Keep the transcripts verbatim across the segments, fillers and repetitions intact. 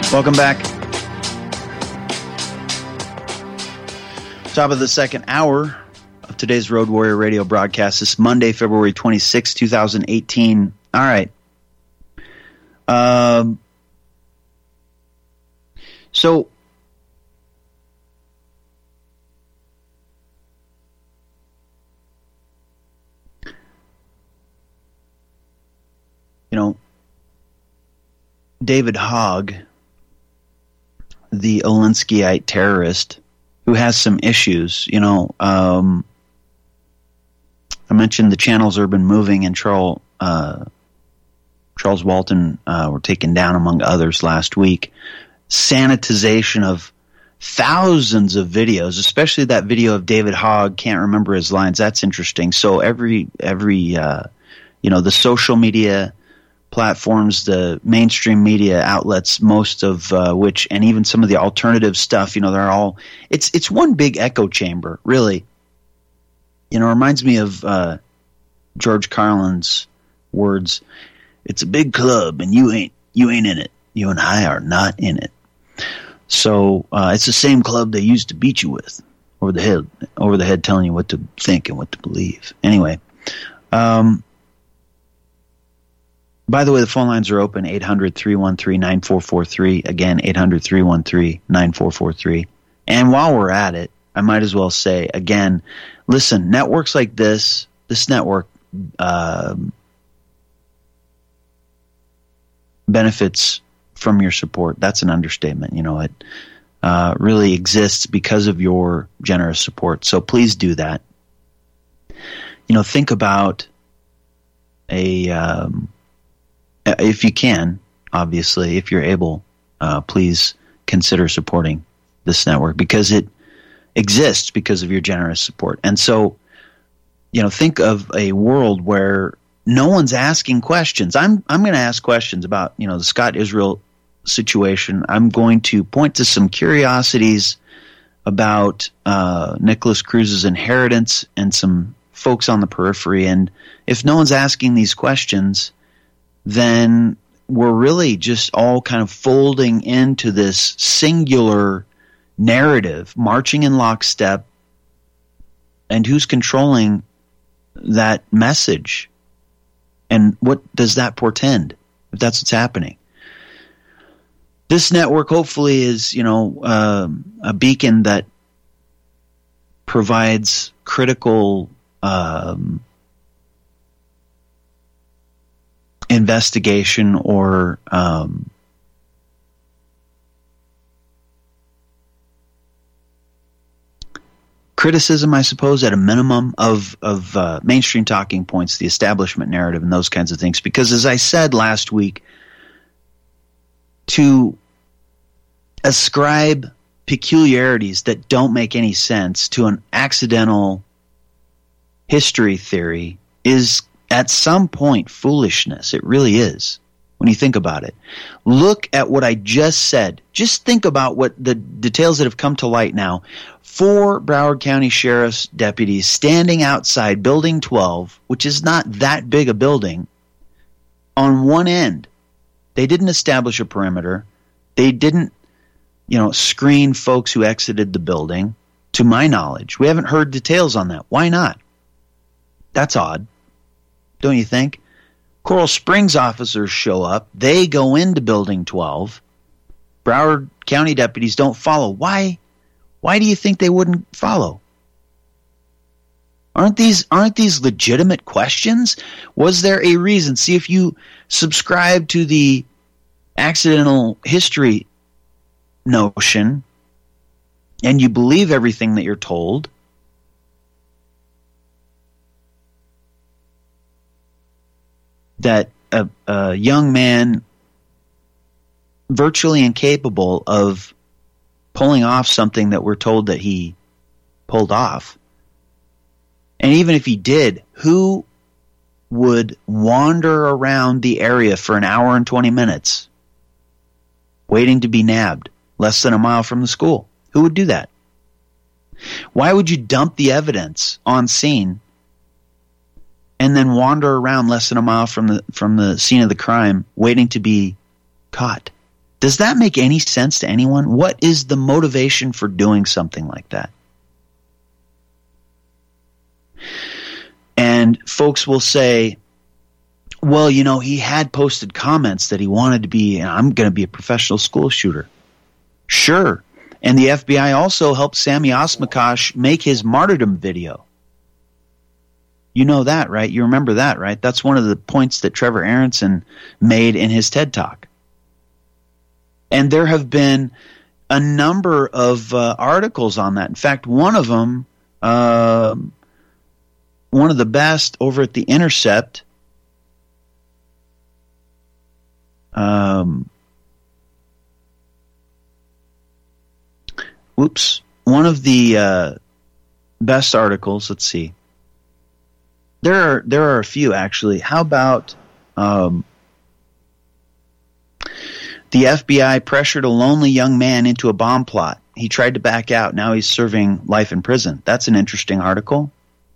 Welcome back. Top of the second hour of today's Road Warrior Radio broadcast. This Monday, February twenty-sixth, twenty eighteen. All right. Um, so, you know, David Hogg, the Alinskyite terrorist, who has some issues, you know, um, I mentioned the Channels Urban Moving and Charles, uh, Charles Walton uh, were taken down, among others, last week. Sanitization of thousands of videos, especially that video of David Hogg, can't remember his lines. That's interesting. So every, every uh, you know, the social media platforms, the mainstream media outlets, most of uh, which, and even some of the alternative stuff, you know, they're all, it's it's one big echo chamber, really. You know, it reminds me of uh, George Carlin's words, "It's a big club and you ain't you ain't in it. You and I are not in it." So uh, it's the same club they used to beat you with over the head, over the head, telling you what to think and what to believe. Anyway, um, by the way, the phone lines are open, eight hundred, three one three, nine four four three. Again, eight hundred, three one three, nine four four three. And while we're at it, I might as well say, again, listen, networks like this, this network um, benefits from your support. That's an understatement. You know, it uh, really exists because of your generous support. So please do that. You know, think about a... Um, if you can, obviously, if you're able, uh, please consider supporting this network because it exists because of your generous support. And so, you know, think of a world where no one's asking questions. I'm I'm going to ask questions about, you know, the Scott Israel situation. I'm going to point to some curiosities about uh, Nicholas Cruz's inheritance and some folks on the periphery. And if no one's asking these questions, then we're really just all kind of folding into this singular narrative, marching in lockstep. And who's controlling that message? And what does that portend, if that's what's happening? This network hopefully is, you know, um, a beacon that provides critical um investigation or um, criticism, I suppose, at a minimum, of, of uh, mainstream talking points, the establishment narrative, and those kinds of things. Because as I said last week, to ascribe peculiarities that don't make any sense to an accidental history theory is at some point foolishness. It really is, when you think about it. Look at what I just said. Just think about what the details that have come to light now. Four Broward County Sheriff's deputies standing outside Building twelve, which is not that big a building, on one end. They didn't establish a perimeter. They didn't, you know, screen folks who exited the building, to my knowledge. We haven't heard details on that. Why not? That's odd, don't you think? Coral Springs officers show up. They go into Building twelve. Broward County deputies don't follow. Why? Why do you think they wouldn't follow? Aren't these aren't these legitimate questions? Was there a reason? See, if you subscribe to the accidental history notion and you believe everything that you're told, that a, a young man virtually incapable of pulling off something that we're told that he pulled off, and even if he did, who would wander around the area for an hour and twenty minutes waiting to be nabbed less than a mile from the school? Who would do that? Why would you dump the evidence on scene and then wander around less than a mile from the from the scene of the crime waiting to be caught? Does that make any sense to anyone? What is the motivation for doing something like that? And folks will say, well, you know, he had posted comments that he wanted to be, I'm going to be a professional school shooter. Sure. And the F B I also helped Sammy Osmakash make his martyrdom video. You know that, right? You remember that, right? That's one of the points that Trevor Aaronson made in his TED Talk. And there have been a number of uh, articles on that. In fact, one of them, uh, one of the best over at The Intercept, um, whoops, one of the uh, best articles, let's see. There are, there are a few, actually. How about... Um, The F B I pressured a lonely young man into a bomb plot. He tried to back out. Now he's serving life in prison. That's an interesting article.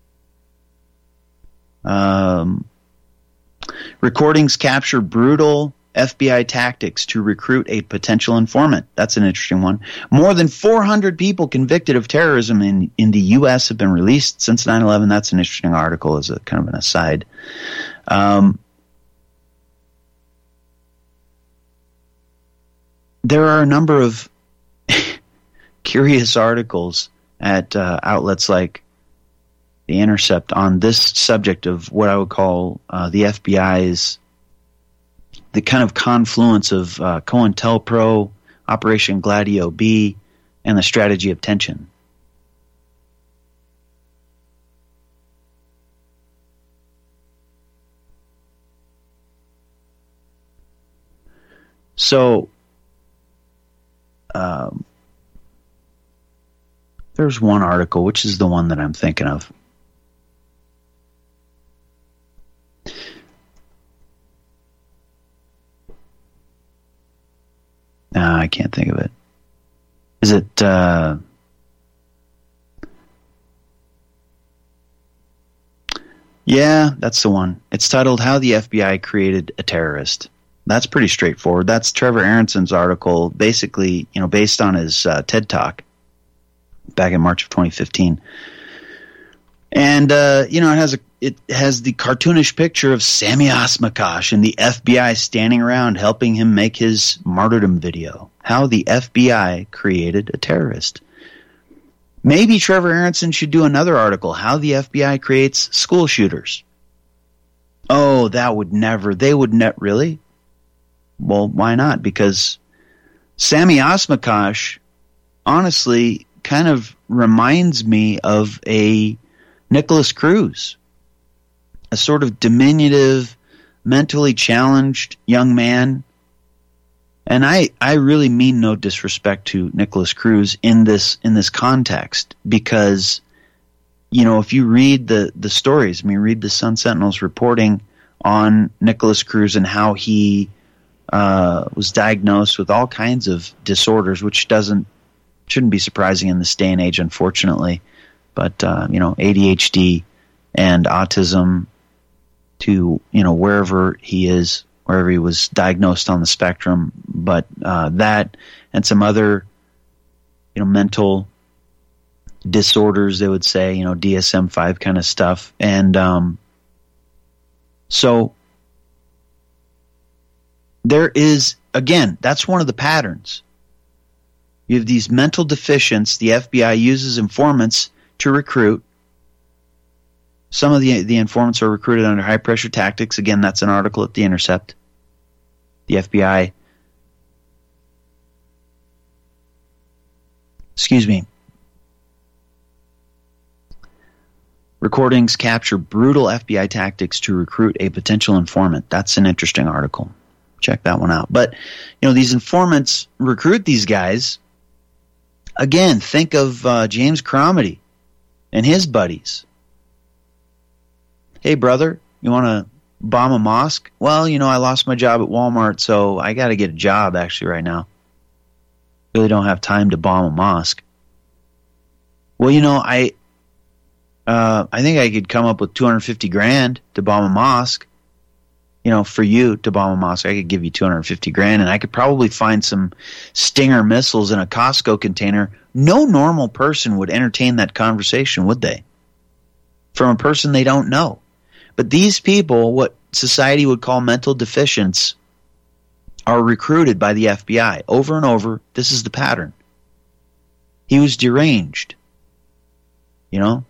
Um, recordings capture brutal F B I tactics to recruit a potential informant. That's an interesting one. More than four hundred people convicted of terrorism in, in the U S have been released since nine eleven. That's an interesting article as a kind of an aside. Um, There are a number of curious articles at uh, outlets like The Intercept on this subject of what I would call uh, the F B I's, the kind of confluence of uh, COINTELPRO, Operation Gladio B, and the strategy of tension. So... Um, there's one article, which is the one that I'm thinking of. No, I can't think of it. Is it... Uh, yeah, that's the one. It's titled How the F B I Created a Terrorist. That's pretty straightforward. That's Trevor Aaronson's article, basically, you know, based on his uh, TED Talk back in March of twenty fifteen. And uh, you know, it has a it has the cartoonish picture of Sammy Osmakash and the F B I standing around helping him make his martyrdom video. How the F B I created a terrorist. Maybe Trevor Aaronson should do another article, How the F B I Creates School Shooters. Oh, that would never. They would net really. Well, why not? Because Sammy Osmakash, honestly, kind of reminds me of a Nicholas Cruz, a sort of diminutive, mentally challenged young man. And I, I really mean no disrespect to Nicholas Cruz in this in this context, because, you know, if you read the, the stories, I mean, read the Sun Sentinel's reporting on Nicholas Cruz and how he Uh, was diagnosed with all kinds of disorders, which doesn't shouldn't be surprising in this day and age, unfortunately. But uh, you know, A D H D and autism, to you know wherever he is, wherever he was diagnosed on the spectrum. But uh, that and some other you know mental disorders, they would say, you know, D S M five kind of stuff, and um, so. There is, again, that's one of the patterns. You have these mental deficients. The F B I uses informants to recruit. Some of the the informants are recruited under high-pressure tactics. Again, that's an article at The Intercept. The F B I, excuse me, recordings capture brutal F B I tactics to recruit a potential informant. That's an interesting article. Check that one out. But, you know, these informants recruit these guys. Again, think of uh, James Cromedy and his buddies. Hey, brother, you want to bomb a mosque? Well, you know, I lost my job at Walmart, so I got to get a job actually right now. Really don't have time to bomb a mosque. Well, you know, I uh, I think I could come up with two hundred fifty grand to bomb a mosque. You know, for you to bomb a mosque, I could give you two hundred fifty grand, and I could probably find some Stinger missiles in a Costco container. No normal person would entertain that conversation, would they? From a person they don't know. But these people, what society would call mental deficients, are recruited by the F B I over and over. This is the pattern. He was deranged. You know?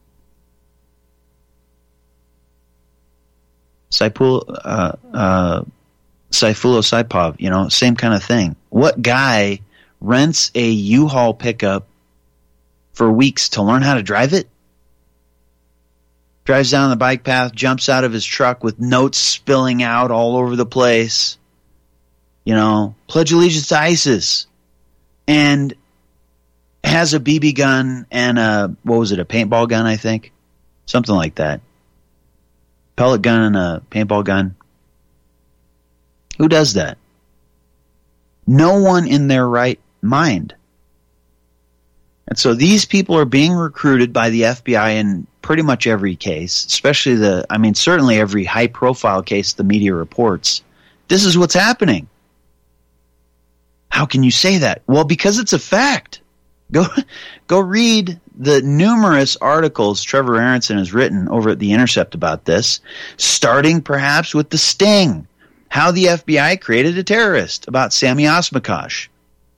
Saipul, uh, uh, Saifulo Saipov, you know, same kind of thing. What guy rents a U-Haul pickup for weeks to learn how to drive it? Drives down the bike path, jumps out of his truck with notes spilling out all over the place. You know, pledge allegiance to ISIS. And has a B B gun and a, what was it, a paintball gun, I think? Something like that. Pellet gun and a paintball gun. Who does that? No one in their right mind. And so these people are being recruited by the F B I in pretty much every case, especially the, I mean, certainly every high-profile case the media reports. This is what's happening. How can you say that? Well, because it's a fact. Go, go read the numerous articles Trevor Aronson has written over at The Intercept about this, starting perhaps with the sting, how the F B I created a terrorist, about Sammy Osmakash.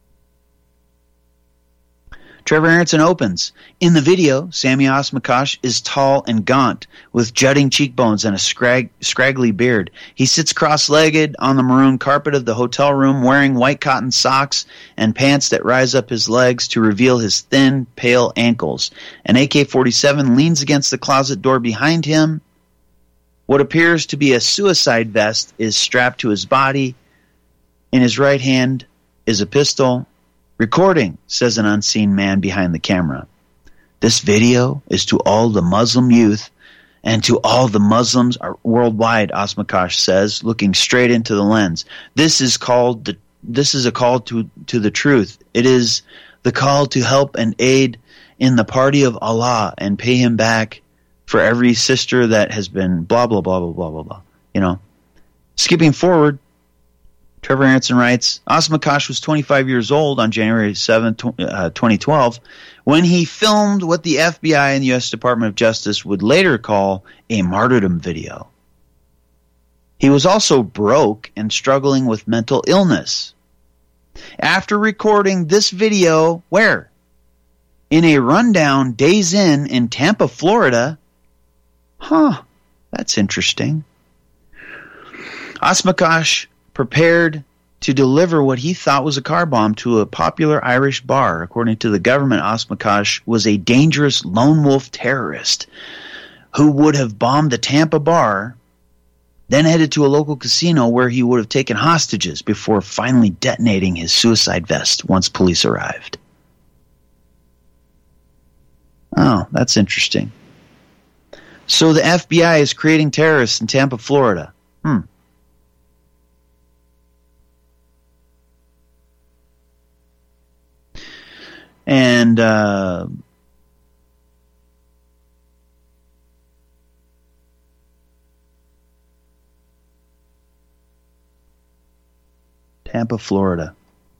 Trevor Aronson opens. In the video, Sammy Osmakash is tall and gaunt, with jutting cheekbones and a scrag- scraggly beard. He sits cross-legged on the maroon carpet of the hotel room, wearing white cotton socks and pants that rise up his legs to reveal his thin, pale ankles. An A K forty-seven leans against the closet door behind him. What appears to be a suicide vest is strapped to his body. In his right hand is a pistol. Recording, says an unseen man behind the camera. This video is to all the Muslim youth and to all the Muslims worldwide, Osmakash says, looking straight into the lens. This is called the, this is a call to, to the truth. It is the call to help and aid in the party of Allah and pay him back for every sister that has been blah, blah, blah, blah, blah, blah, blah. You know, skipping forward, Trevor Aronson writes, Osmakash was twenty-five years old on January seventh, twenty twelve, when he filmed what the F B I and the U S Department of Justice would later call a martyrdom video. He was also broke and struggling with mental illness. After recording this video, where? In a rundown Days Inn in Tampa, Florida. Huh, that's interesting. Osmakash prepared to deliver what he thought was a car bomb to a popular Irish bar. According to the government, Osmakash was a dangerous lone wolf terrorist who would have bombed the Tampa bar, then headed to a local casino where he would have taken hostages before finally detonating his suicide vest once police arrived. Oh, that's interesting. So the F B I is creating terrorists in Tampa, Florida. Hmm. And uh, Tampa, Florida.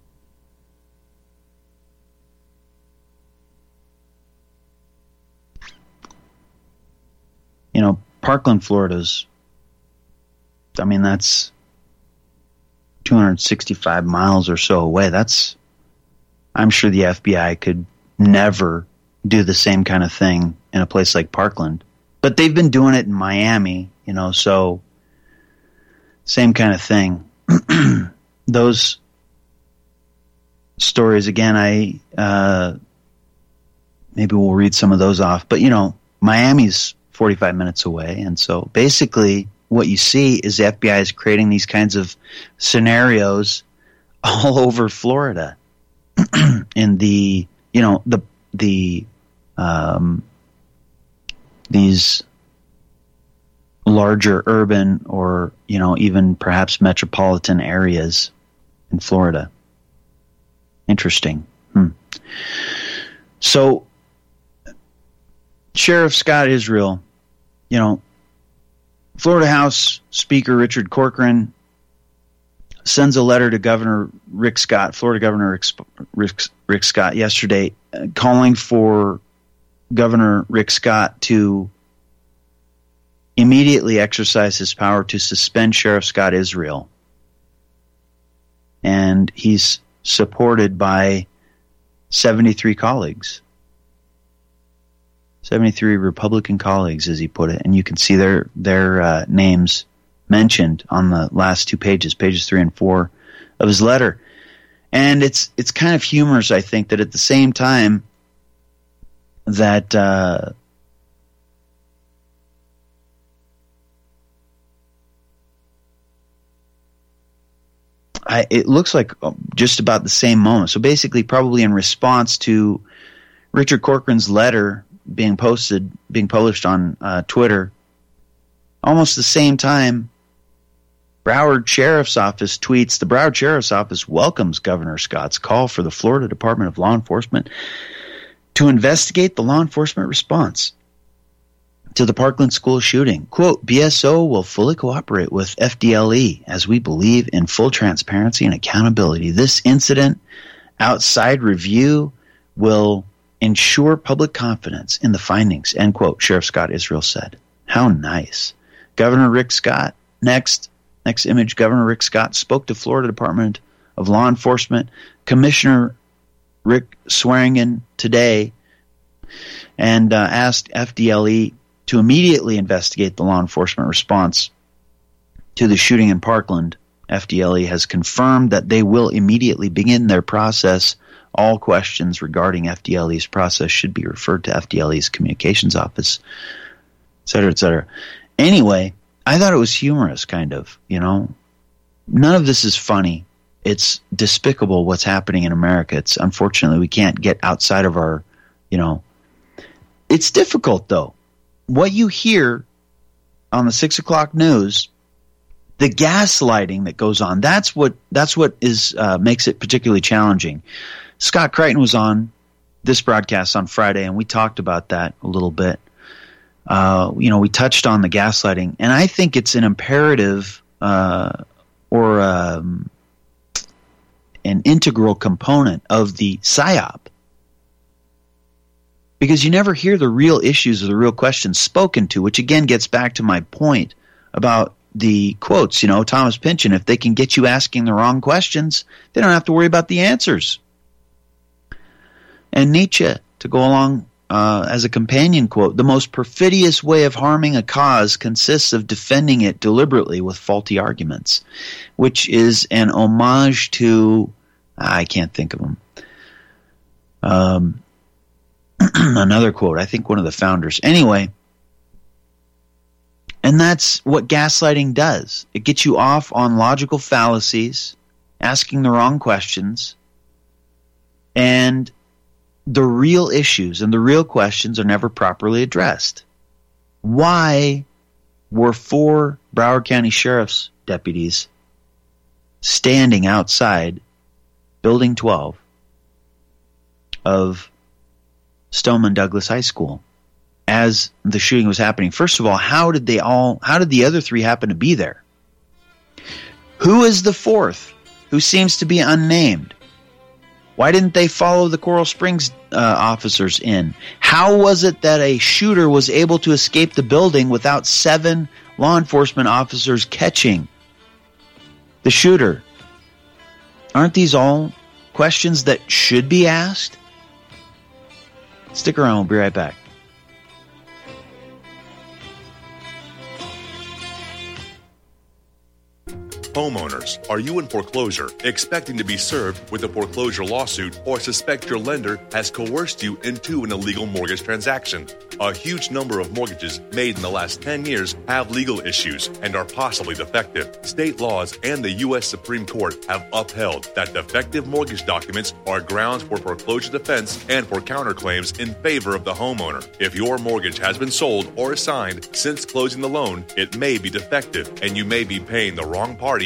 You know, Parkland, Florida's, I mean, that's two hundred sixty-five miles or so away. That's, I'm sure the F B I could never do the same kind of thing in a place like Parkland. But they've been doing it in Miami, you know, so same kind of thing. Those stories, again, I uh, maybe we'll read some of those off. But, you know, Miami's forty-five minutes away. And so basically what you see is the F B I is creating these kinds of scenarios all over Florida. In the, you know, the, the, um, these larger urban or, you know, even perhaps metropolitan areas in Florida. Interesting. Hmm. So, Sheriff Scott Israel, you know, Florida House Speaker Richard Corcoran sends a letter to Governor Rick Scott, Florida Governor Rick, Rick, Rick Scott, yesterday, uh, calling for Governor Rick Scott to immediately exercise his power to suspend Sheriff Scott Israel. And he's supported by seventy-three colleagues. seventy-three Republican colleagues, as he put it. And you can see their, their uh, names mentioned on the last two pages, pages three and four of his letter. And it's it's kind of humorous, I think, that at the same time that uh, I, it looks like just about the same moment. So basically, probably in response to Richard Corcoran's letter being posted, being published on uh, Twitter, almost the same time, Broward Sheriff's Office tweets, the Broward Sheriff's Office welcomes Governor Scott's call for the Florida Department of Law Enforcement to investigate the law enforcement response to the Parkland school shooting. Quote, B S O will fully cooperate with F D L E as we believe in full transparency and accountability. This incident outside review will ensure public confidence in the findings, end quote, Sheriff Scott Israel said. How nice. Governor Rick Scott, next, next image, Governor Rick Scott spoke to Florida Department of Law Enforcement Commissioner Rick Swearingen today and uh, asked F D L E to immediately investigate the law enforcement response to the shooting in Parkland. F D L E has confirmed that they will immediately begin their process. All questions regarding F D L E's process should be referred to F D L E's communications office, et cetera, et cetera. Anyway, I thought it was humorous, kind of, you know. None of this is funny. It's despicable what's happening in America. It's unfortunately we can't get outside of our, you know. It's difficult, though. What you hear on the six o'clock news, the gaslighting that goes on, that's what that's what is uh, makes it particularly challenging. Scott Crichton was on this broadcast on Friday, and we talked about that a little bit. Uh, you know, we touched on the gaslighting, and I think it's an imperative uh, or um, an integral component of the PSYOP. Because you never hear the real issues or the real questions spoken to, which again gets back to my point about the quotes. You know, Thomas Pynchon, if they can get you asking the wrong questions, they don't have to worry about the answers. And Nietzsche, to go along uh, as a companion quote, the most perfidious way of harming a cause consists of defending it deliberately with faulty arguments, which is an homage to, I can't think of them. Um, another quote, I think one of the founders. Anyway, and that's what gaslighting does. It gets you off on logical fallacies, asking the wrong questions, and the real issues and the real questions are never properly addressed. Why were four Broward County Sheriff's deputies standing outside Building twelve of Stoneman Douglas High School as the shooting was happening? First of all, how did they all, how did the other three happen to be there? Who is the fourth, who seems to be unnamed? Why didn't they follow the Coral Springs uh, officers in? How was it that a shooter was able to escape the building without seven law enforcement officers catching the shooter? Aren't these all questions that should be asked? Stick around, we'll be right back. Homeowners, are you in foreclosure, expecting to be served with a foreclosure lawsuit, or suspect your lender has coerced you into an illegal mortgage transaction? A huge number of mortgages made in the last ten years have legal issues and are possibly defective. State laws and the U S Supreme Court have upheld that defective mortgage documents are grounds for foreclosure defense and for counterclaims in favor of the homeowner. If your mortgage has been sold or assigned since closing the loan, it may be defective and you may be paying the wrong party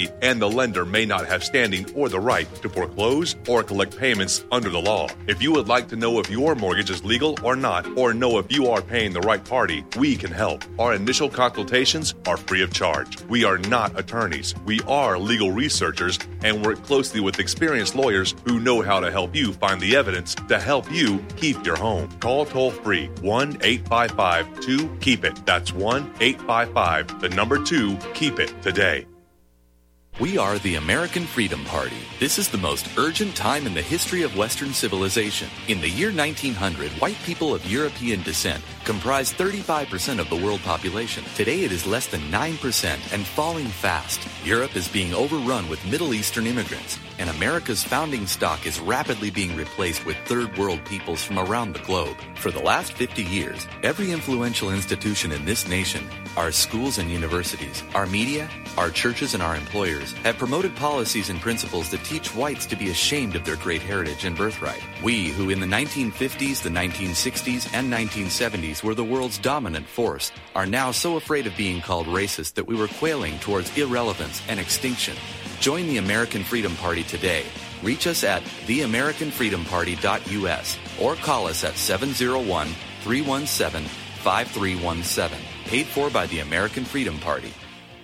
property, and the lender may not have standing or the right to foreclose or collect payments under the law. If you would like to know if your mortgage is legal or not, or know if you are paying the right party, we can help. Our initial consultations are free of charge. We are not attorneys. We are legal researchers and work closely with experienced lawyers who know how to help you find the evidence to help you keep your home. Call toll-free one eight five five two keep it. That's one eight five five, the number two, keep it today. We are the American Freedom Party. This is the most urgent time in the history of Western civilization. In the year nineteen hundred, white people of European descent comprised thirty-five percent of the world population. Today it is less than nine percent and falling fast. Europe is being overrun with Middle Eastern immigrants, and America's founding stock is rapidly being replaced with third world peoples from around the globe. For the last fifty years, every influential institution in this nation, our schools and universities, our media, our churches, and our employers have promoted policies and principles that teach whites to be ashamed of their great heritage and birthright. We, who in the nineteen fifties, the nineteen sixties, and nineteen seventies were the world's dominant force, are now so afraid of being called racist that we were quailing towards irrelevance and extinction. Join the American Freedom Party today. Reach us at the american freedom party dot u s or call us at seven oh one, three one seven, five three one seven. Paid for by the American Freedom Party.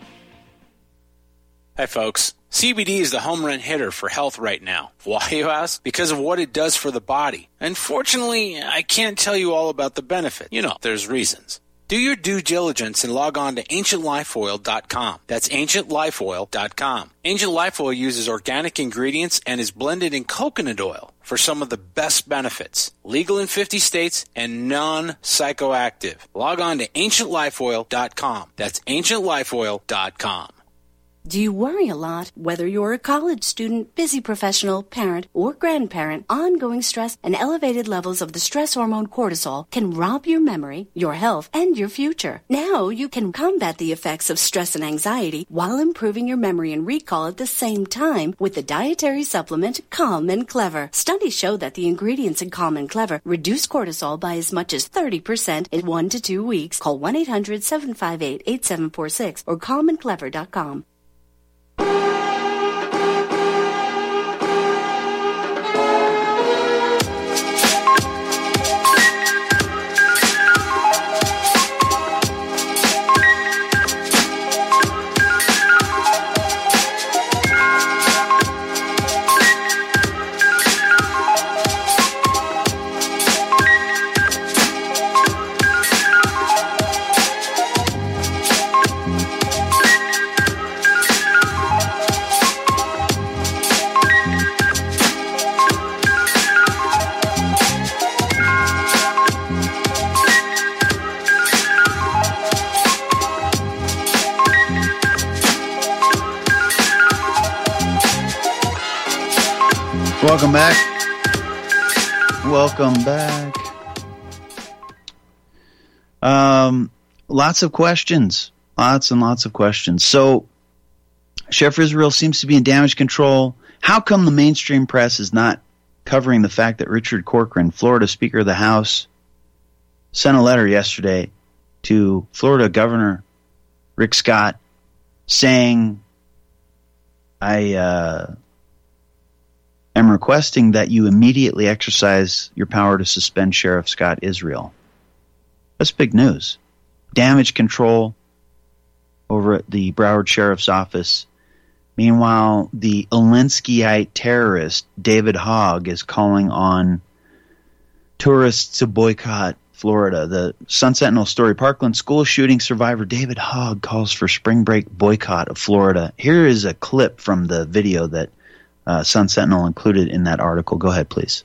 Hi, folks. C B D is the home run hitter for health right now. Why, you ask? Because of what it does for the body. Unfortunately, I can't tell you all about the benefit. You know, there's reasons. Do your due diligence and log on to ancient life oil dot com. That's ancient life oil dot com. Ancient Life Oil uses organic ingredients and is blended in coconut oil for some of the best benefits. Legal in fifty states and non-psychoactive. Log on to ancient life oil dot com. That's ancient life oil dot com. Do you worry a lot? Whether you're a college student, busy professional, parent, or grandparent, ongoing stress and elevated levels of the stress hormone cortisol can rob your memory, your health, and your future. Now you can combat the effects of stress and anxiety while improving your memory and recall at the same time with the dietary supplement Calm and Clever. Studies show that the ingredients in Calm and Clever reduce cortisol by as much as thirty percent in one to two weeks. Call one eight hundred, seven five eight, eight seven four six or calm and clever dot com. Welcome back. Welcome back. Um, lots of questions. Lots and lots of questions. So, Chef Israel seems to be in damage control. How come the mainstream press is not covering the fact that Richard Corcoran, Florida Speaker of the House, sent a letter yesterday to Florida Governor Rick Scott saying, I uh, am requesting that you immediately exercise your power to suspend Sheriff Scott Israel. That's big news. Damage control over at the Broward Sheriff's Office. Meanwhile, the Alinskyite terrorist David Hogg is calling on tourists to boycott Florida. The Sun Sentinel story, Parkland school shooting survivor David Hogg calls for spring break boycott of Florida. Here is a clip from the video that uh, Sun Sentinel included in that article. Go ahead, please.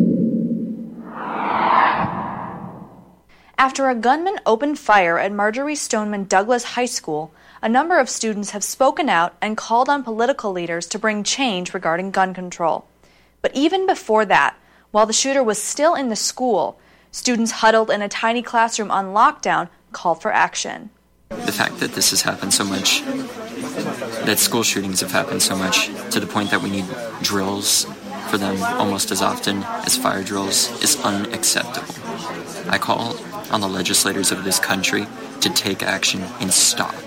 After a gunman opened fire at Marjorie Stoneman Douglas High School, a number of students have spoken out and called on political leaders to bring change regarding gun control. But even before that, while the shooter was still in the school, students huddled in a tiny classroom on lockdown called for action. The fact that this has happened so much, that school shootings have happened so much, to the point that we need drills for them almost as often as fire drills, is unacceptable. I call on the legislators of this country to take action and stop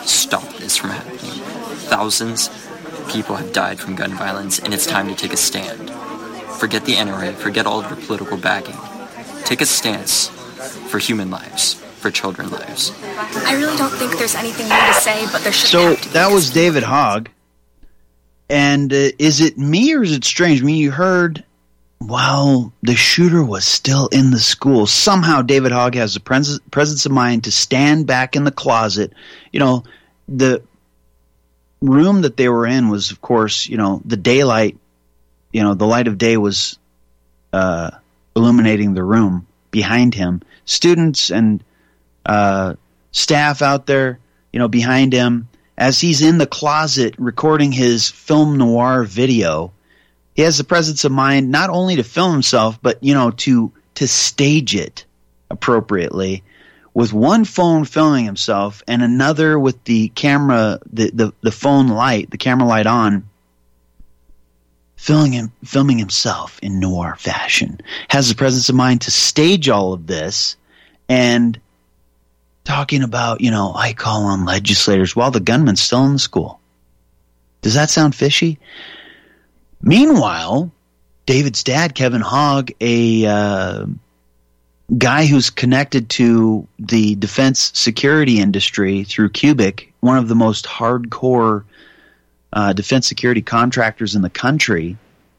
stop this from happening. Thousands of people have died from gun violence, and it's time to take a stand. Forget the N R A, forget all of your political backing. Take a stance for human lives, for children's lives. I really don't think there's anything new to say, but there should so have to be. That was David Hogg. And uh, is it me or is it strange? I mean, you heard, while the shooter was still in the school, somehow David Hogg has the pres- presence of mind to stand back in the closet. You know, the room that they were in was, of course, you know, the daylight, you know, the light of day was uh, illuminating the room behind him. Students and uh, staff out there, you know, behind him. As he's in the closet recording his film noir video, he has the presence of mind not only to film himself, but, you know, to to stage it appropriately, with one phone filming himself and another with the camera, the, the, the phone light, the camera light on, filming him, filming himself in noir fashion. Has the presence of mind to stage all of this and talking about, you know, I call on legislators while the gunman's still in the school. Does that sound fishy? Meanwhile, David's dad, Kevin Hogg, a uh, guy who's connected to the defense security industry through Cubic, one of the most hardcore uh, defense security contractors in the country,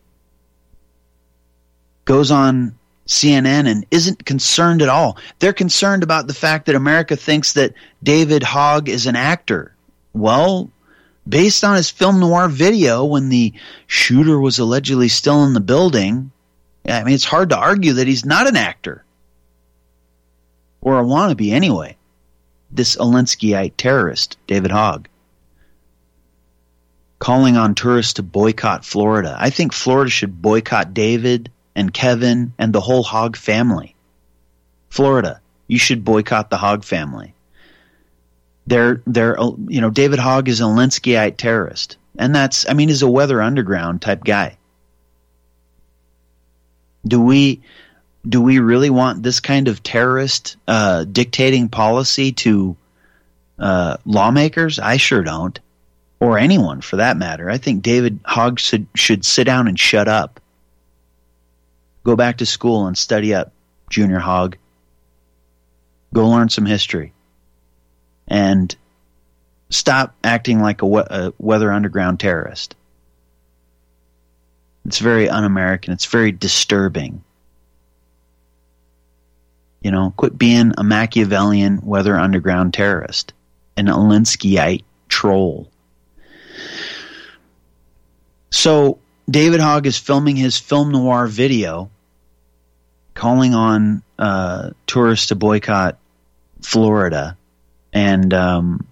goes on C N N and isn't concerned at all. They're concerned about the fact that America thinks that David Hogg is an actor. Well, based on his film noir video, when the shooter was allegedly still in the building, I mean, it's hard to argue that he's not an actor. Or a wannabe anyway. This Alinskyite terrorist, David Hogg, calling on tourists to boycott Florida. I think Florida should boycott David and Kevin and the whole Hogg family. Florida, you should boycott the Hogg family. They're, they're, you know, David Hogg is an Alinskyite terrorist. And that's, I mean, he's a Weather Underground type guy. Do we, do we really want this kind of terrorist uh, dictating policy to uh, lawmakers? I sure don't. Or anyone for that matter. I think David Hogg should, should sit down and shut up. Go back to school and study up, Junior Hogg. Go learn some history. And stop acting like a, we- a Weather Underground terrorist. It's very un-American. It's very disturbing. You know, quit being a Machiavellian Weather Underground terrorist. An Alinskyite troll. So, David Hogg is filming his film noir video, calling on uh, tourists to boycott Florida. And um,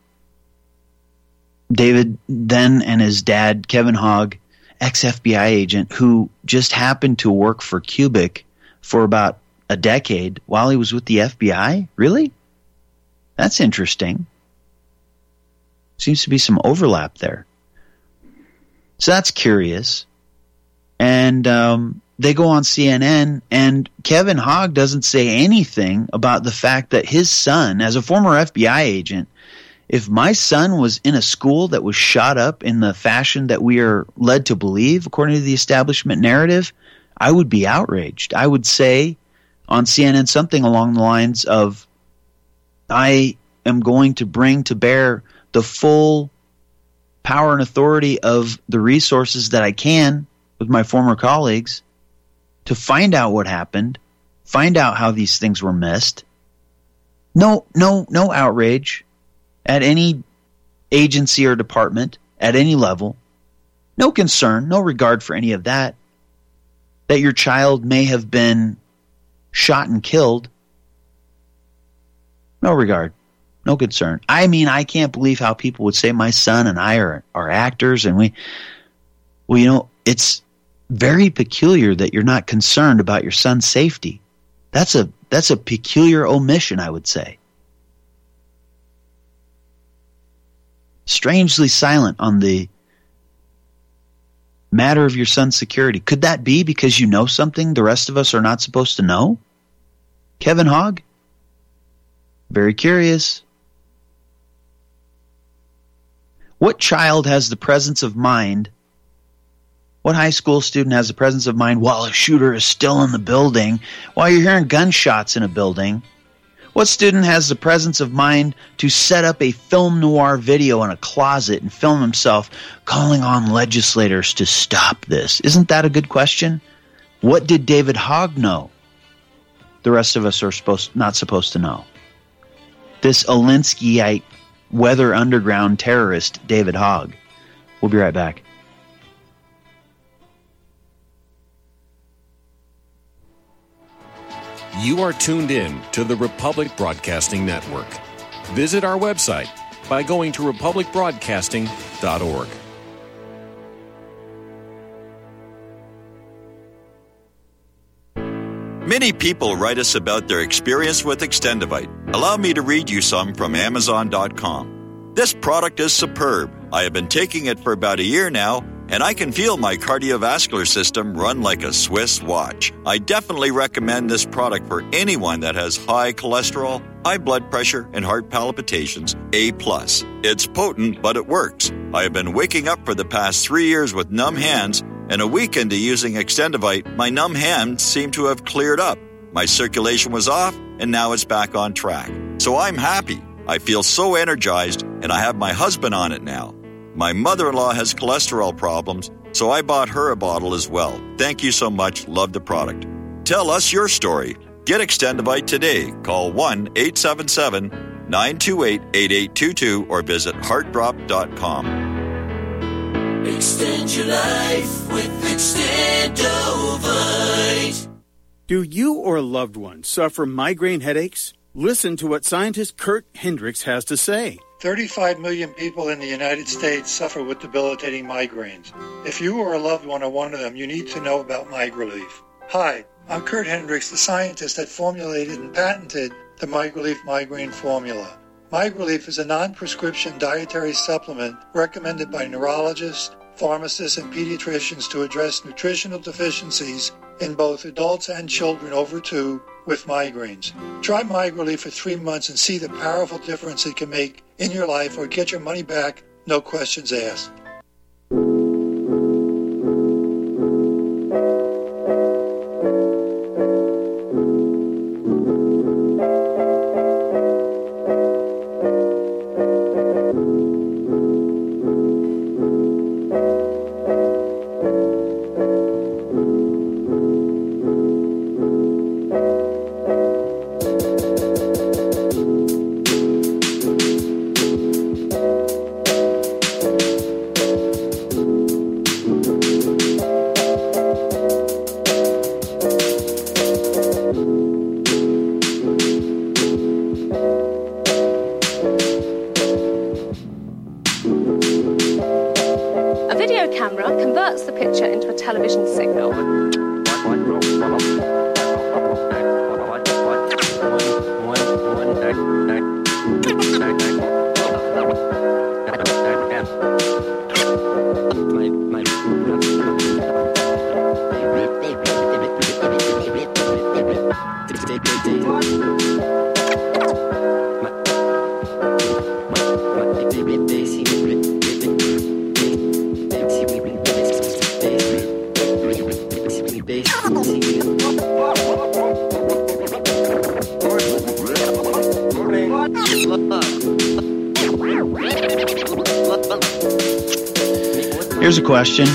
David then and his dad, Kevin Hogg, ex-F B I agent, who just happened to work for Cubic for about a decade while he was with the F B I? Really? That's interesting. Seems to be some overlap there. So that's curious. And um, they go on C N N, and Kevin Hogg doesn't say anything about the fact that his son, as a former F B I agent, if my son was in a school that was shot up in the fashion that we are led to believe, according to the establishment narrative, I would be outraged. I would say on C N N something along the lines of, I am going to bring to bear the full power and authority of the resources that I can with my former colleagues to find out what happened, find out how these things were missed. No, no, no outrage at any agency or department at any level. No concern, no regard for any of that. That your child may have been shot and killed. No regard. No concern. I mean, I can't believe how people would say my son and I are, are actors, and we, well, you know, it's very peculiar that you're not concerned about your son's safety. That's a that's a peculiar omission, I would say. Strangely silent on the matter of your son's security. Could that be because you know something the rest of us are not supposed to know? Kevin Hogg? Very curious. What child has the presence of mind? What high school student has the presence of mind while a shooter is still in the building, while you're hearing gunshots in a building? What student has the presence of mind to set up a film noir video in a closet and film himself calling on legislators to stop this? Isn't that a good question? What did David Hogg know? The rest of us are supposed not supposed to know. This Alinskyite Weather Underground terrorist, David Hogg. We'll be right back. You are tuned in to the Republic Broadcasting Network. Visit our website by going to republic broadcasting dot org. Many people write us about their experience with Extendivite. Allow me to read you some from amazon dot com. This product is superb. I have been taking it for about a year now, and I can feel my cardiovascular system run like a Swiss watch. I definitely recommend this product for anyone that has high cholesterol, high blood pressure, and heart palpitations, A plus. It's potent, but it works. I have been waking up for the past three years with numb hands, and a week into using Extendivite, my numb hands seem to have cleared up. My circulation was off, and now it's back on track. So I'm happy. I feel so energized, and I have my husband on it now. My mother-in-law has cholesterol problems, so I bought her a bottle as well. Thank you so much. Love the product. Tell us your story. Get Extendivite today. Call one eight seven seven, nine two eight, eight eight two two or visit heart drop dot com. Extend your life with Extendovite. Do you or a loved one suffer migraine headaches? Listen to what scientist Kurt Hendricks has to say. thirty-five million people in the United States suffer with debilitating migraines. If you or a loved one are one of them, you need to know about MigraLief. Hi, I'm Kurt Hendricks, the scientist that formulated and patented the MigraLief migraine formula. MigraLief is a non-prescription dietary supplement recommended by neurologists, pharmacists, and pediatricians to address nutritional deficiencies in both adults and children over two with migraines. Try MigraLief for three months and see the powerful difference it can make in your life, or get your money back, no questions asked. Here's a question.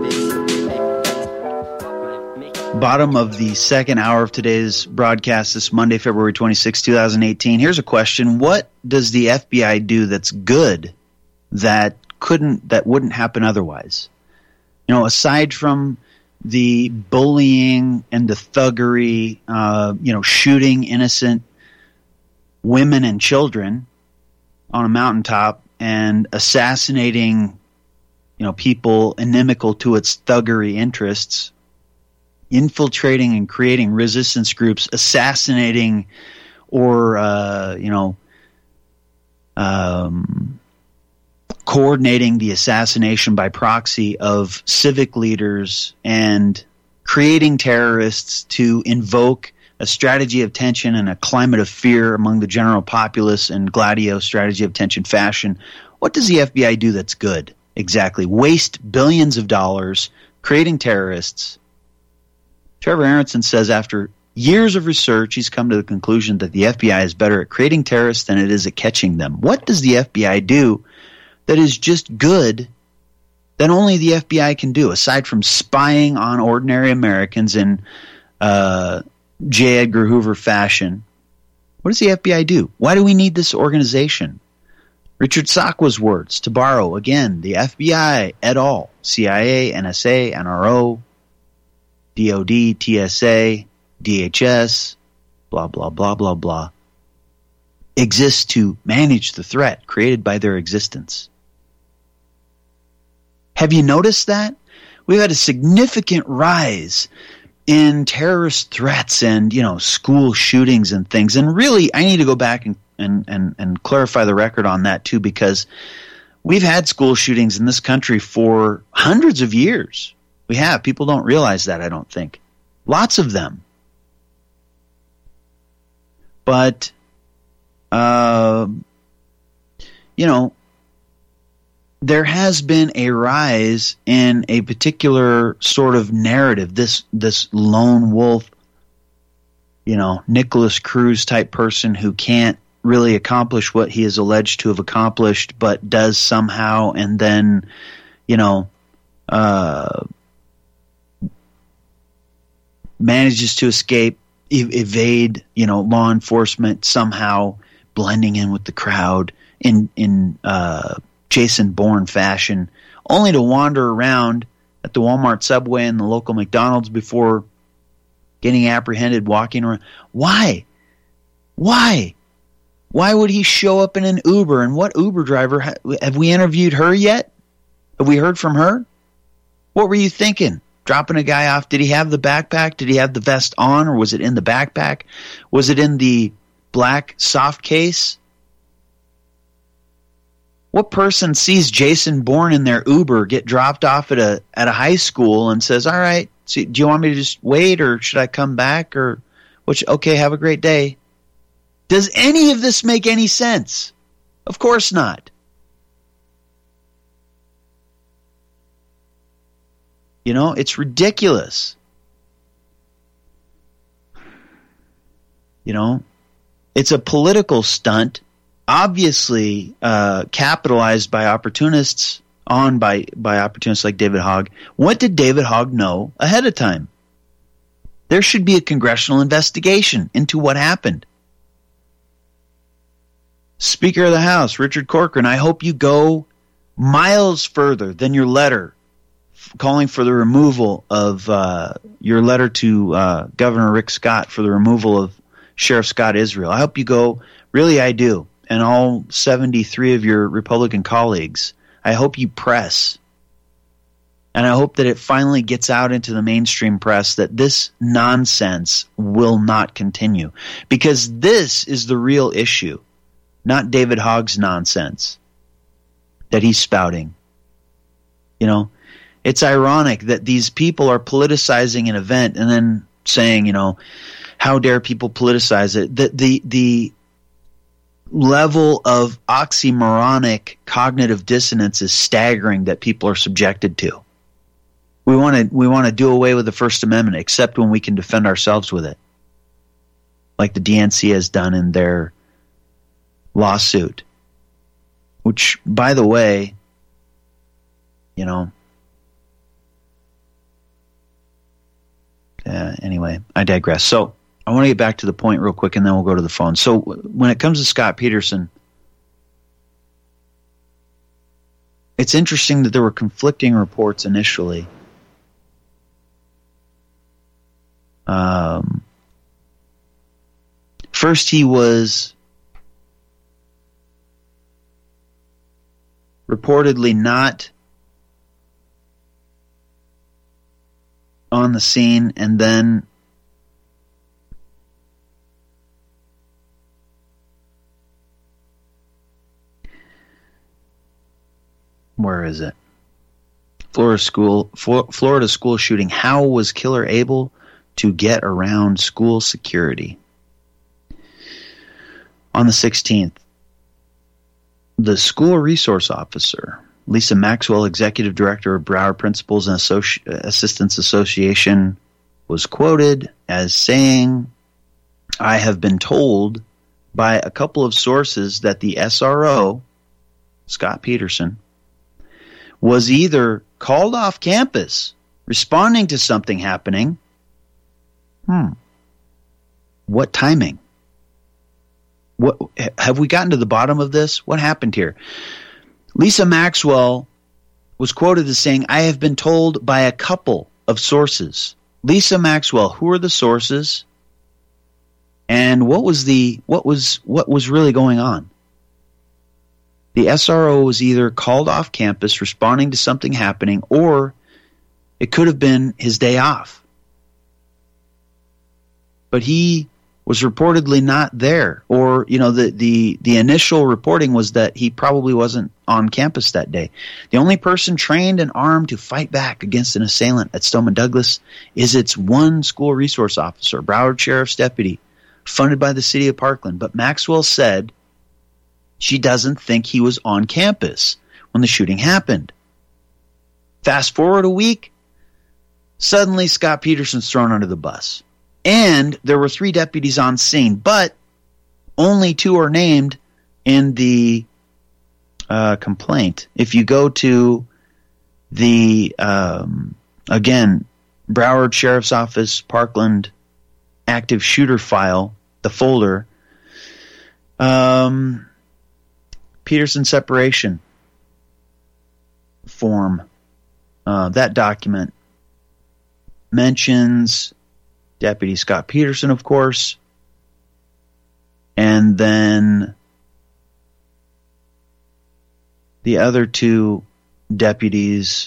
Bottom of the second hour of today's broadcast this Monday, February twenty-sixth, twenty eighteen. Here's a question. What does the F B I do that's good that couldn't, that wouldn't happen otherwise? You know, aside from the bullying and the thuggery, uh, you know, shooting innocent women and children on a mountaintop and assassinating, you know, people inimical to its thuggery interests, infiltrating and creating resistance groups, assassinating or, uh, you know, um, coordinating the assassination by proxy of civic leaders and creating terrorists to invoke a strategy of tension and a climate of fear among the general populace in Gladio strategy of tension fashion. What does the F B I do that's good? Exactly. Waste billions of dollars creating terrorists. Trevor Aronson says after years of research, he's come to the conclusion that the F B I is better at creating terrorists than it is at catching them. What does the F B I do that is just good that only the F B I can do, aside from spying on ordinary Americans in uh, J. Edgar Hoover fashion? What does the F B I do? Why do we need this organization? Richard Sakwa's words, to borrow, again, the F B I et al., C I A, N S A, N R O, D O D, T S A, D H S, blah, blah, blah, blah, blah, exists to manage the threat created by their existence. Have you noticed that? We've had a significant rise in terrorist threats and, you know, school shootings and things. And really, I need to go back and, and, and, and clarify the record on that too, because we've had school shootings in this country for hundreds of years. We have. People don't realize that, I don't think. Lots of them. But, uh, you know, there has been a rise in a particular sort of narrative, this this lone wolf, you know, Nicholas Cruz type person who can't really accomplish what he is alleged to have accomplished, but does somehow, and then, you know, uh, manages to escape, ev- evade, you know, law enforcement, somehow blending in with the crowd in in uh, Jason Bourne fashion, only to wander around at the Walmart subway and the local McDonald's before getting apprehended walking around. Why? Why? Why would he show up in an Uber? And what Uber driver? Ha- have we interviewed her yet? Have we heard from her? What were you thinking? Dropping a guy off? Did he have the backpack? Did he have the vest on, or was it in the backpack? Was it in the black soft case? What person sees Jason Bourne in their Uber get dropped off at a at a high school and says, "All right, so do you want me to just wait, or should I come back, or which? Okay, have a great day." Does any of this make any sense? Of course not. You know, it's ridiculous. You know, it's a political stunt, obviously uh, capitalized by opportunists, on by, by opportunists like David Hogg. What did David Hogg know ahead of time? There should be a congressional investigation into what happened. Speaker of the House, Richard Corcoran, I hope you go miles further than your letter calling for the removal of uh, your letter to uh, Governor Rick Scott for the removal of Sheriff Scott Israel. I hope you go, really I do, and all seventy-three of your Republican colleagues. I hope you press, and I hope that it finally gets out into the mainstream press that this nonsense will not continue, because this is the real issue, not David Hogg's nonsense that he's spouting. You know, it's ironic that these people are politicizing an event and then saying, you know, how dare people politicize it? The the the level of oxymoronic cognitive dissonance is staggering that people are subjected to. We want to we want to do away with the First Amendment, except when we can defend ourselves with it, like the D N C has done in their lawsuit. Which, by the way, you know, uh, anyway, I digress. So I want to get back to the point real quick, and then we'll go to the phone. So when it comes to Scott Peterson, it's interesting that there were conflicting reports initially. Um, first, he was reportedly not on the scene, and then where is it? Florida school, Florida school shooting. How was killer able to get around school security? On the sixteenth, the school resource officer, Lisa Maxwell, executive director of Broward Principals and Associ- Assistants Association, was quoted as saying, "I have been told by a couple of sources that the S R O, Scott Peterson, was either called off campus responding to something happening." Hmm. What timing? What have we gotten to the bottom of this? What happened here? Lisa Maxwell was quoted as saying, "I have been told by a couple of sources." Lisa Maxwell, who are the sources? And what was the what was what was really going on? The S R O was either called off campus responding to something happening, or it could have been his day off. But he was reportedly not there, or, you know, the, the, the initial reporting was that he probably wasn't on campus that day. The only person trained and armed to fight back against an assailant at Stoneman Douglas is its one school resource officer, Broward Sheriff's deputy, funded by the city of Parkland. But Maxwell said she doesn't think he was on campus when the shooting happened. Fast forward a week, suddenly Scott Peterson's thrown under the bus. And there were three deputies on scene, but only two are named in the uh, complaint. If you go to the, um, again, Broward Sheriff's Office, Parkland active shooter file, the folder, um, Peterson separation form, uh, that document mentions Deputy Scott Peterson, of course, and then the other two deputies,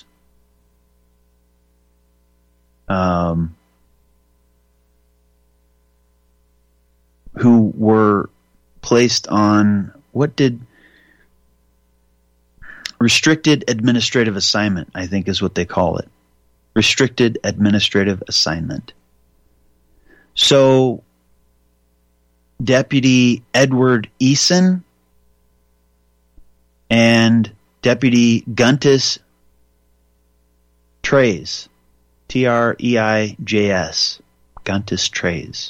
um, who were placed on, what did, restricted administrative assignment, I think is what they call it. Restricted administrative assignment. So, Deputy Edward Eason and Deputy Guntis Treis, T R E I J S, Guntis Treis.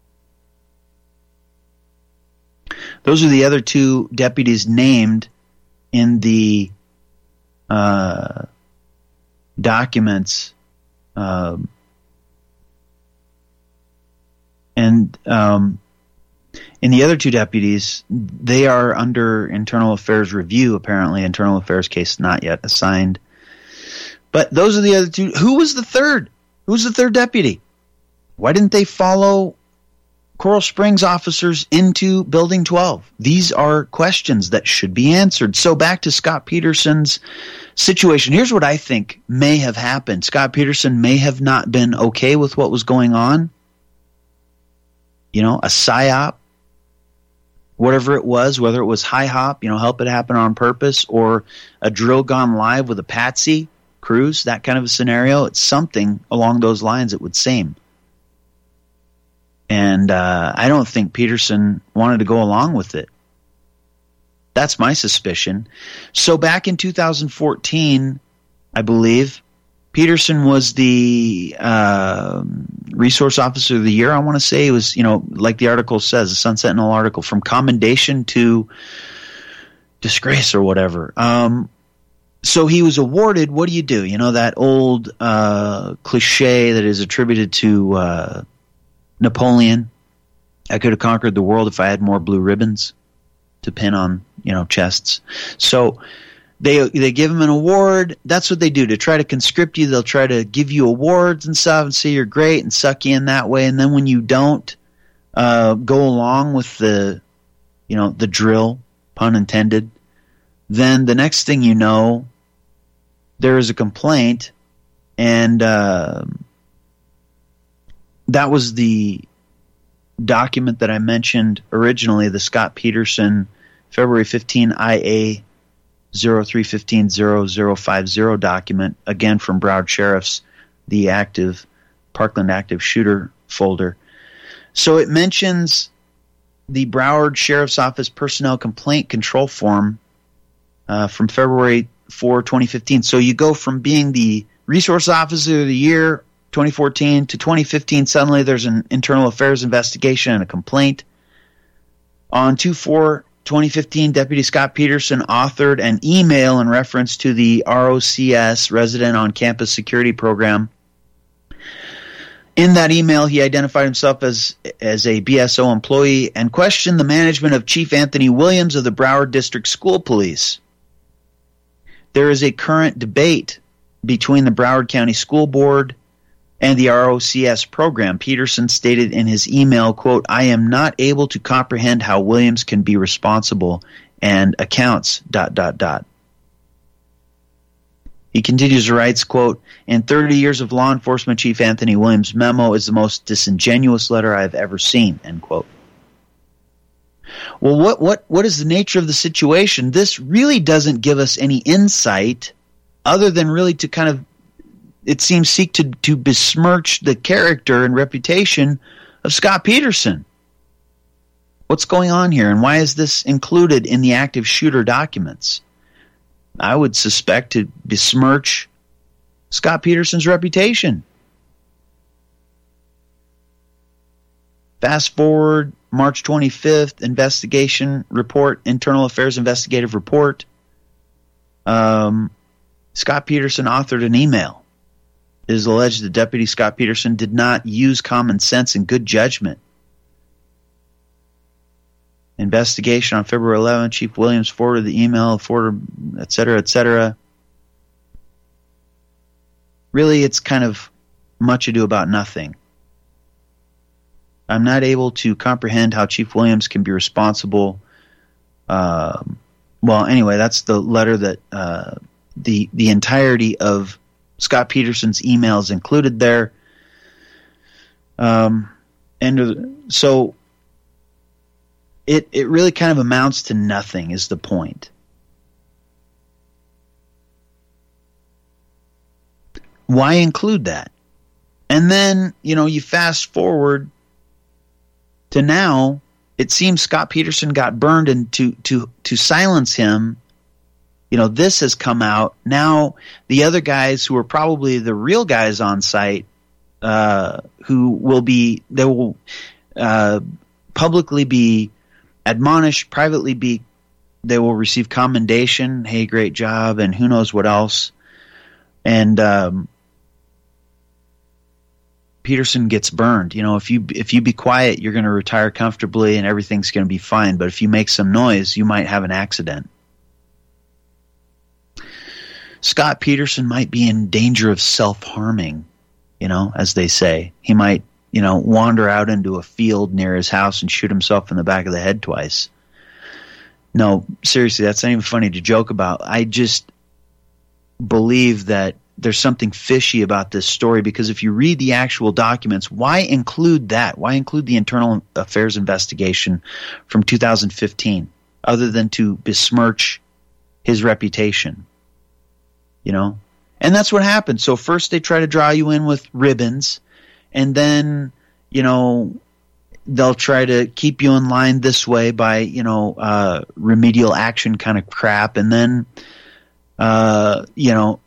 Those are the other two deputies named in the uh, documents. Um, And um, in the other two deputies, they are under internal affairs review, apparently. Internal affairs case not yet assigned. But those are the other two. Who was the third? Who was the third deputy? Why didn't they follow Coral Springs officers into Building twelve? These are questions that should be answered. So back to Scott Peterson's situation. Here's what I think may have happened. Scott Peterson may have not been okay with what was going on. You know, a psyop, whatever it was, whether it was high hop, you know, help it happen on purpose, or a drill gone live with a patsy cruise, that kind of a scenario. It's something along those lines, it would seem. And uh, I don't think Peterson wanted to go along with it. That's my suspicion. So back in two thousand fourteen, I believe, Peterson was the uh, resource officer of the year. I want to say it was, you know, like the article says, the Sun Sentinel article, from commendation to disgrace or whatever. Um, so he was awarded. What do you do? You know, that old uh, cliche that is attributed to uh, Napoleon. I could have conquered the world if I had more blue ribbons to pin on, you know, chests. So They they give them an award. That's what they do to try to conscript you. They'll try to give you awards and stuff and say you're great and suck you in that way. And then when you don't uh, go along with the, you know, the drill, pun intended, then the next thing you know, there is a complaint, and uh, that was the document that I mentioned originally, the Scott Peterson February fifteenth I A zero three fifteen zero zero five zero document, again from Broward Sheriff's, the active Parkland active shooter folder. So it mentions the Broward Sheriff's Office personnel complaint control form uh, from February fourth, twenty fifteen. So you go from being the resource officer of the year, twenty fourteen, to twenty fifteen, suddenly there's an internal affairs investigation and a complaint. On two four twenty fifteen, Deputy Scott Peterson authored an email in reference to the R O C S, Resident on Campus Security Program. In that email, he identified himself as, as a B S O employee and questioned the management of Chief Anthony Williams of the Broward District School Police. There is a current debate between the Broward County School Board and the R O C S program. Peterson stated in his email, quote, "I am not able to comprehend how Williams can be responsible and accounts, dot, dot, dot." He continues to write, quote, "In thirty years of law enforcement, Chief Anthony Williams' memo is the most disingenuous letter I have ever seen," end quote. Well, what, what, what is the nature of the situation? This really doesn't give us any insight other than really to kind of, it seems, seek to, to besmirch the character and reputation of Scott Peterson. What's going on here, and why is this included in the active shooter documents? I would suspect to besmirch Scott Peterson's reputation. Fast forward, March twenty-fifth, investigation report, internal affairs investigative report. Um, Scott Peterson authored an email. It is alleged that Deputy Scott Peterson did not use common sense and good judgment. Investigation on February eleventh, Chief Williams forwarded the email, forwarded, et cetera, et cetera. Really, it's kind of much ado about nothing. I'm not able to comprehend how Chief Williams can be responsible. Uh, well, anyway, that's the letter that uh, the the entirety of Scott Peterson's emails included there. Um, and so it it really kind of amounts to nothing is the point. Why include that? And then, you know, you fast forward to now, it seems Scott Peterson got burned, and to, to, to silence him, you know, this has come out. Now, the other guys who are probably the real guys on site, uh, who will be, they will uh, publicly be admonished, privately be, they will receive commendation, hey, great job, and who knows what else. And um, Peterson gets burned. You know, if you if you be quiet, you're going to retire comfortably and everything's going to be fine. But if you make some noise, you might have an accident. Scott Peterson might be in danger of self-harming, you know, as they say. He might, you know, wander out into a field near his house and shoot himself in the back of the head twice. No, seriously, that's not even funny to joke about. I just believe that there's something fishy about this story, because if you read the actual documents, why include that? Why include the internal affairs investigation from two thousand fifteen other than to besmirch his reputation? You know? And that's what happened. So first they try to draw you in with ribbons, and then, you know, they'll try to keep you in line this way by, you know, uh, remedial action kind of crap. And then, uh, you know,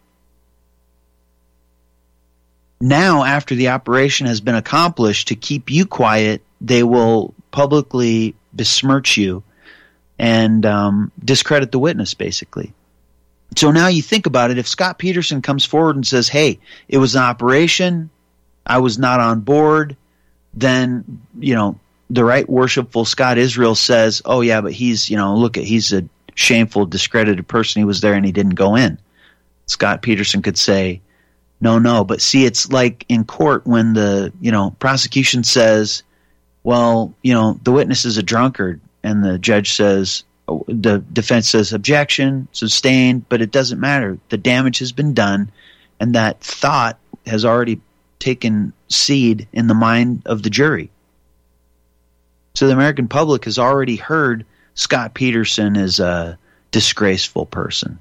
now, after the operation has been accomplished, to keep you quiet, they will publicly besmirch you and um, discredit the witness, basically. So now you think about it. If Scott Peterson comes forward and says, hey, it was an operation, I was not on board, then, you know, the right worshipful Scott Israel says, oh, yeah, but he's, you know, look, at he's a shameful, discredited person. He was there and he didn't go in. Scott Peterson could say, No, no, but see, it's like in court when the, you know, prosecution says, well, you know, the witness is a drunkard, and the judge says, the defense says, objection, sustained, but it doesn't matter. The damage has been done, and that thought has already taken seed in the mind of the jury. So the American public has already heard Scott Peterson is a disgraceful person.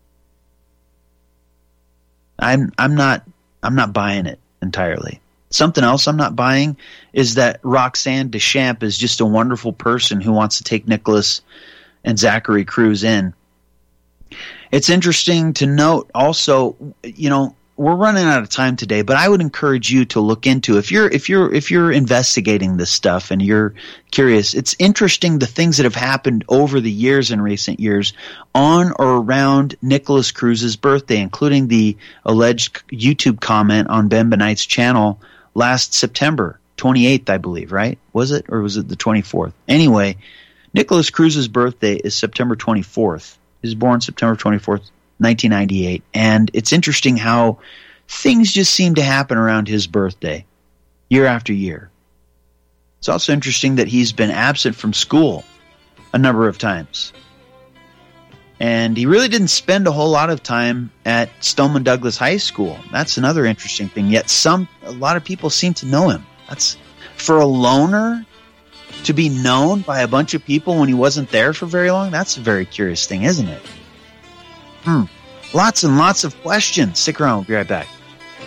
I'm I'm not I'm not buying it entirely. Something else I'm not buying is that Roxanne Deschamps is just a wonderful person who wants to take Nicholas and Zachary Cruz in It's interesting to note also, you know, we're running out of time today, but I would encourage you to look into if you're if you're if you're investigating this stuff and you're curious. It's interesting the things that have happened over the years in recent years on or around Nicholas Cruz's birthday, including the alleged YouTube comment on Ben Benite's channel last September twenty-eighth, I believe, right? Was it, or was it the twenty-fourth? Anyway, Nicholas Cruz's birthday is September twenty-fourth. He was born September twenty-fourth, nineteen ninety-eight, and it's interesting how things just seem to happen around his birthday year after year. It's also interesting that he's been absent from school a number of times, and he really didn't spend a whole lot of time at Stoneman Douglas High School. That's another interesting thing. Yet some a lot of people seem to know him. That's for a loner to be known by a bunch of people when he wasn't there for very long. That's a very curious thing, isn't it? Hmm. Lots and lots of questions. Stick around. We'll be right back.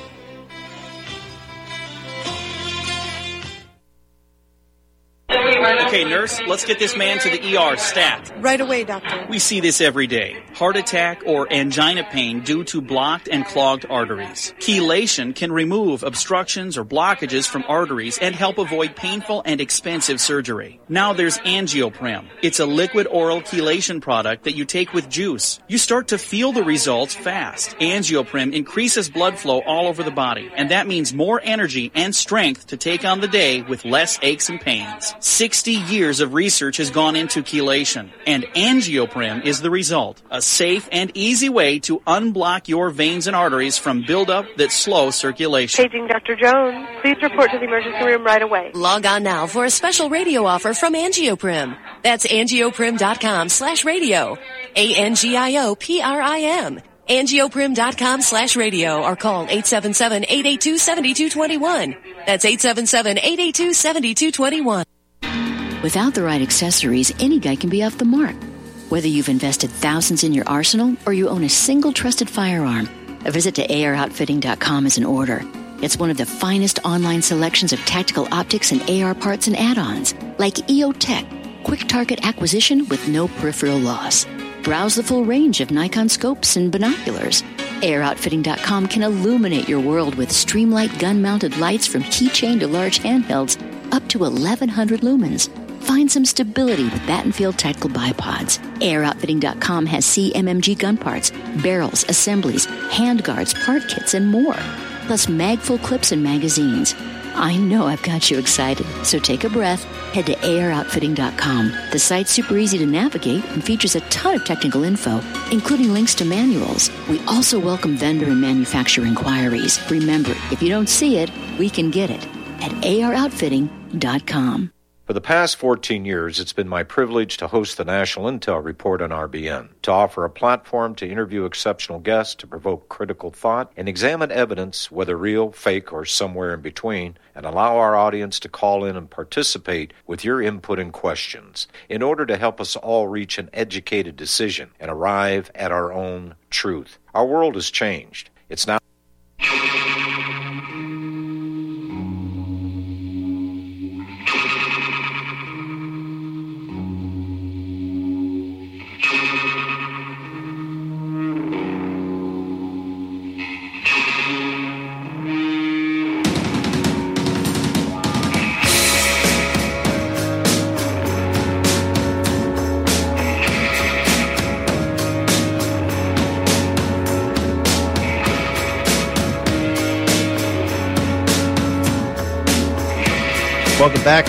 Okay, nurse, let's get this man to the E R stat. Right away, doctor. We see this every day. Heart attack or angina pain due to blocked and clogged arteries. Chelation can remove obstructions or blockages from arteries and help avoid painful and expensive surgery. Now there's Angioprim. It's a liquid oral chelation product that you take with juice. You start to feel the results fast. Angioprim increases blood flow all over the body, and that means more energy and strength to take on the day with less aches and pains. sixty years of research has gone into chelation, and Angioprim is the result. A safe and easy way to unblock your veins and arteries from buildup that slow circulation. Paging Doctor Jones. Please report to the emergency room right away. Log on now for a special radio offer from Angioprim. That's angioprim.com slash radio. A N G I O P R I M. Angioprim.com slash radio or call eight seven seven, eight eight two, seven two two one. That's eight seven seven, eight eight two, seven two two one. Without the right accessories, any guy can be off the mark. Whether you've invested thousands in your arsenal or you own a single trusted firearm, a visit to A R outfitting dot com is in order. It's one of the finest online selections of tactical optics and A R parts and add-ons, like E O Tech, quick target acquisition with no peripheral loss. Browse the full range of Nikon scopes and binoculars. A R outfitting dot com can illuminate your world with Streamlight gun-mounted lights from keychain to large handhelds up to eleven hundred lumens. Find some stability with Battenfield Tactical Bipods. A R outfitting dot com has C M M G gun parts, barrels, assemblies, handguards, part kits, and more. Plus magful clips and magazines. I know I've got you excited, so take a breath. Head to A R outfitting dot com. The site's super easy to navigate and features a ton of technical info, including links to manuals. We also welcome vendor and manufacturer inquiries. Remember, if you don't see it, we can get it at A R outfitting dot com. For the past fourteen years, it's been my privilege to host the National Intel Report on R B N, to offer a platform to interview exceptional guests, to provoke critical thought, and examine evidence, whether real, fake, or somewhere in between, and allow our audience to call in and participate with your input and questions in order to help us all reach an educated decision and arrive at our own truth. Our world has changed. It's now... Welcome back.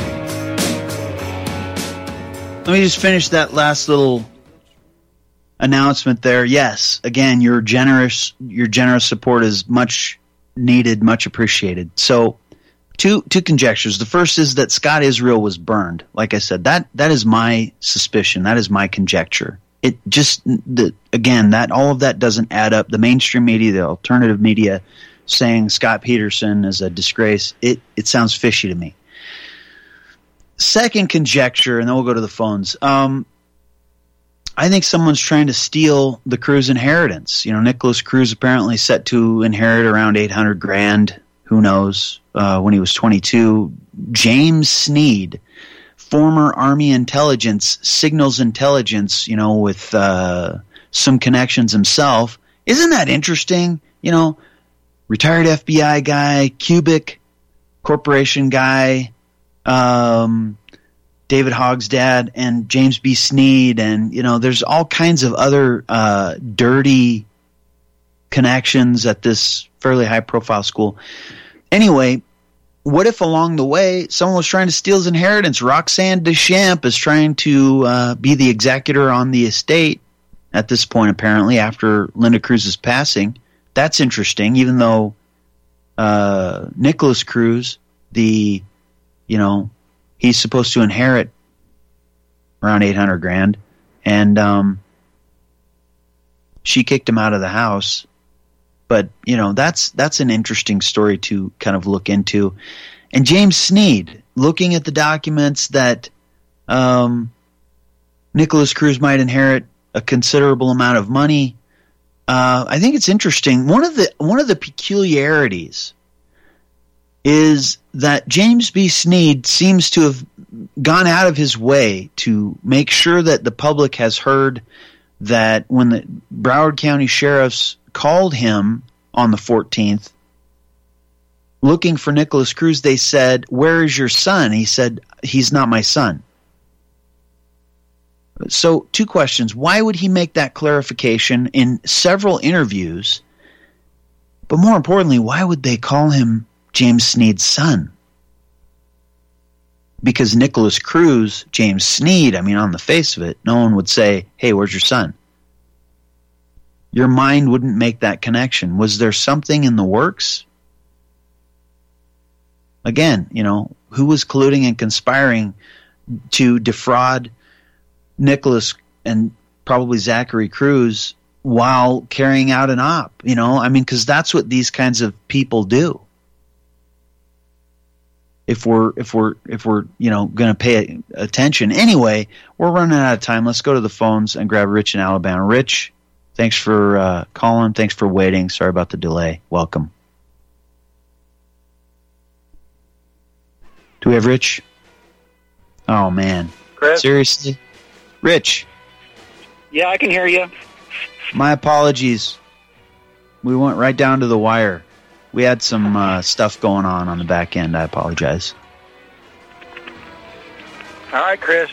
Let me just finish that last little announcement there. Yes, again, your generous your generous support is much needed, much appreciated. So, two two conjectures. The first is that Scott Israel was burned. Like I said, that that is my suspicion. That is my conjecture. It just the again that all of that doesn't add up. The mainstream media, the alternative media, saying Scott Peterson is a disgrace. It it sounds fishy to me. Second conjecture, and then we'll go to the phones. Um, I think someone's trying to steal the Cruz inheritance. You know, Nicholas Cruz apparently set to inherit around eight hundred grand. Who knows? Uh, when he was twenty-two, James Sneed, former Army intelligence, signals intelligence. You know, with uh, some connections himself. Isn't that interesting? You know, retired F B I guy, Cubic Corporation guy, um, David Hogg's dad, and James B. Snead, and, you know, there's all kinds of other uh, dirty connections at this fairly high-profile school. Anyway, what if along the way someone was trying to steal his inheritance? Roxanne Deschamps is trying to uh, be the executor on the estate at this point, apparently, after Linda Cruz's passing. That's interesting, even though uh, Nicholas Cruz, the, you know, he's supposed to inherit around eight hundred grand, and um, she kicked him out of the house. But, you know, that's that's an interesting story to kind of look into. And James Snead, looking at the documents that um, Nicholas Cruz might inherit a considerable amount of money, uh, I think it's interesting. One of the one of the peculiarities is that James B. Snead seems to have gone out of his way to make sure that the public has heard that when the Broward County sheriffs called him on the fourteenth looking for Nicholas Cruz, they said, "Where is your son?" He said, "He's not my son." So, two questions. Why would he make that clarification in several interviews? But more importantly, why would they call him James Snead's son? Because Nicholas Cruz, James Snead, I mean, on the face of it, no one would say, "Hey, where's your son?" Your mind wouldn't make that connection. Was there something in the works? Again, you know, who was colluding and conspiring to defraud Nicholas and probably Zachary Cruz while carrying out an op? You know, I mean, because that's what these kinds of people do. If we're if we're if we're you know going to pay attention. Anyway, we're running out of time. Let's go to the phones and grab Rich in Alabama. Rich, thanks for uh, calling. Thanks for waiting. Sorry about the delay. Welcome. Do we have Rich? Oh, man. Chris? Seriously? Rich? Yeah, I can hear you. My apologies. We went right down to the wire. We had some uh, stuff going on on the back end. I apologize. All right, Chris.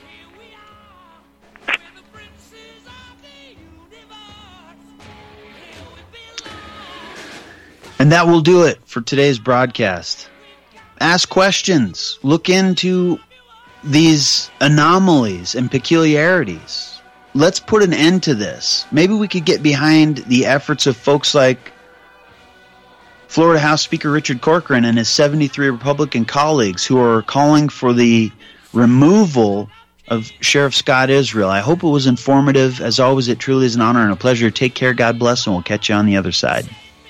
And that will do it for today's broadcast. Ask questions. Look into these anomalies and peculiarities. Let's put an end to this. Maybe we could get behind the efforts of folks like Florida House Speaker Richard Corcoran and his seventy-three Republican colleagues who are calling for the removal of Sheriff Scott Israel. I hope it was informative. As always, it truly is an honor and a pleasure. Take care, God bless, and we'll catch you on the other side.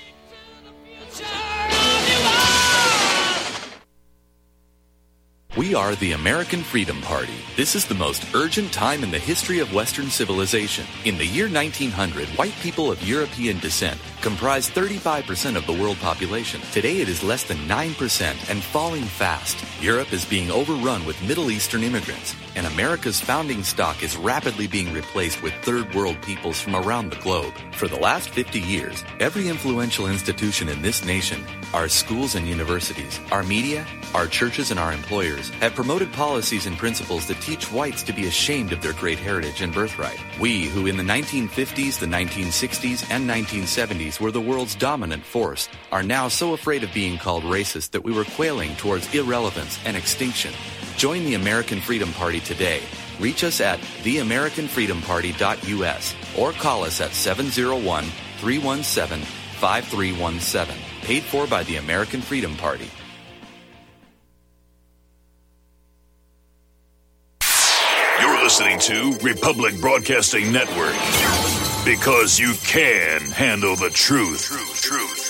We are the American Freedom Party. This is the most urgent time in the history of Western civilization. In the year nineteen hundred, white people of European descent comprised thirty-five percent of the world population. Today it is less than nine percent and falling fast. Europe is being overrun with Middle Eastern immigrants, and America's founding stock is rapidly being replaced with third world peoples from around the globe. For the last fifty years, every influential institution in this nation, our schools and universities, our media, our churches and our employers have promoted policies and principles that teach whites to be ashamed of their great heritage and birthright. We, who in the nineteen fifties, the nineteen sixties, and nineteen seventies were the world's dominant force, are now so afraid of being called racist that we were quailing towards irrelevance and extinction. Join the American Freedom Party today. Reach us at the american freedom party dot u s or call us at seven oh one, three one seven, five three one seven. Paid for by the American Freedom Party. You're listening to Republic Broadcasting Network. Because you can handle the truth. Truth, truth.